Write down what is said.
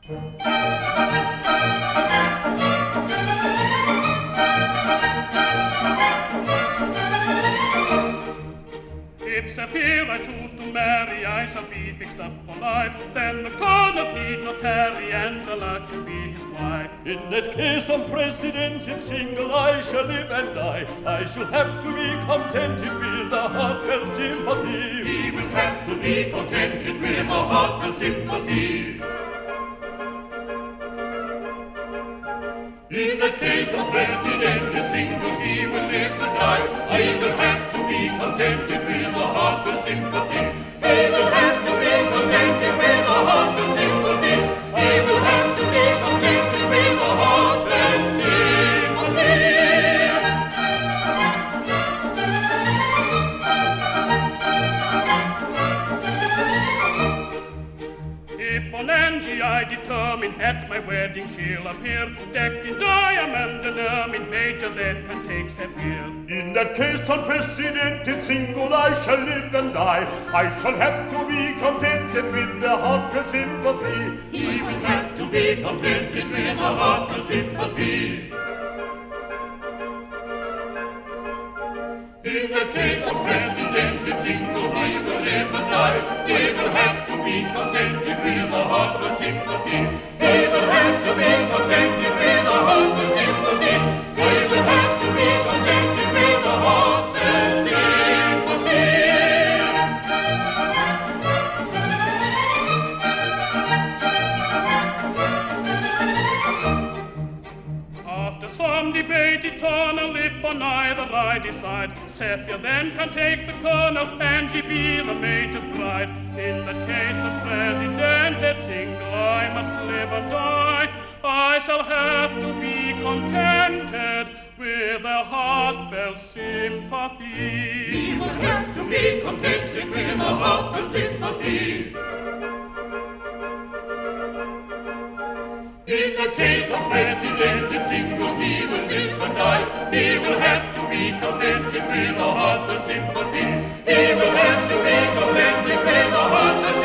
If Sapphira choose to marry, I shall be fixed up for life. Then the cornet need not tarry, Angela can be his wife. In that case, on President and single, I shall live and die. I shall have to be contented with a heartfelt sympathy. He will have to be contented with a heartfelt sympathy. In that case, a president and single, he will live and die. I shall have to be contented with a heartfelt sympathy. He will have to be contented with a heartfelt sympathy. He will have to be contented with a heartfelt sympathy. If on Angie I determine, at my wedding she'll appear, decked in diamond and ermine, Major then can take Sapphire. In that case, on President and single, I shall live and die. I shall have to be contented with a heartfelt sympathy. He will have to be contented with a heartfelt sympathy. In the case of president and single, he will live and die. He will have to be contented with a heartfelt sympathy. He will have to be contented with a heartfelt sympathy. He will have to be contented with a heartfelt sympathy. After some debate eternal, if on either I decide, Sapphire then can take the colonel, and she be the major's bride. In that case of president and single, I must live and die. I shall have to be contented with a heartfelt sympathy. He will have to be contented with a heartfelt sympathy. In the case of president and single, he will live and die. He will have to be contented with a heartfelt sympathy. He will have to be contented with a heartfelt